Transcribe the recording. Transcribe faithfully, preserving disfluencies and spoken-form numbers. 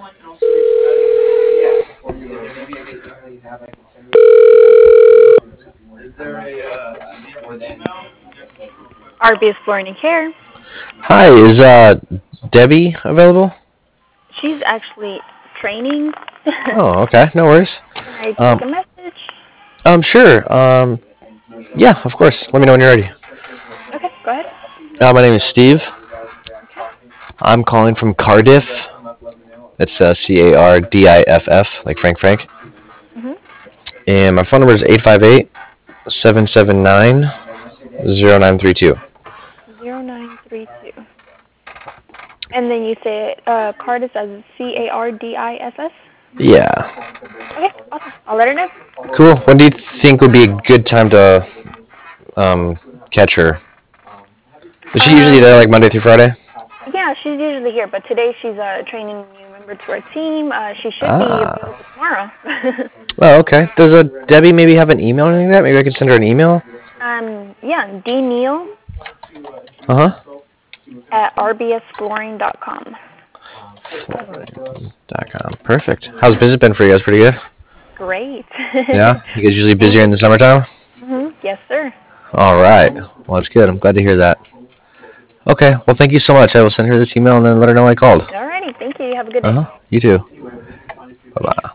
R B S Flooring and Care. Hi, is uh Debbie available? She's actually training. Oh, okay, no worries. Can I take Um, a message? um, sure. Um, yeah, of course. Let me know when you're ready. Okay, go ahead. Uh, my name is Steve. Okay. I'm calling from Cardiff. It's uh, C A R D I F F, like Frank Frank. Mhm. And my phone number is eight five eight, seven seven nine, zero nine three two. Zero nine three two. And then you say it, uh, Cardis as C A R D I S S. Yeah. Okay, awesome. I'll let her know. Cool. When do you think would be a good time to um, catch her? Is she usually Um, there like Monday through Friday? yeah, she's usually here, but today she's uh training a new member to our team. Uh, she should be Ah. available tomorrow. Oh, okay. Does uh, Debbie maybe have an email or anything like that? Maybe I could send her an email? um, yeah, D Neal Uh huh. at r b s flooring dot com. Dot com. Perfect. How's business been for you guys? Pretty good? Great. Yeah? You guys usually Thank busier in you. the summertime? Mhm. Yes, sir. All right. Well, that's good. I'm glad to hear that. Okay. Well, thank you so much. I will send her this email and then let her know I called. Alrighty. Thank you. You have a good Uh day. huh. You too. Bye bye.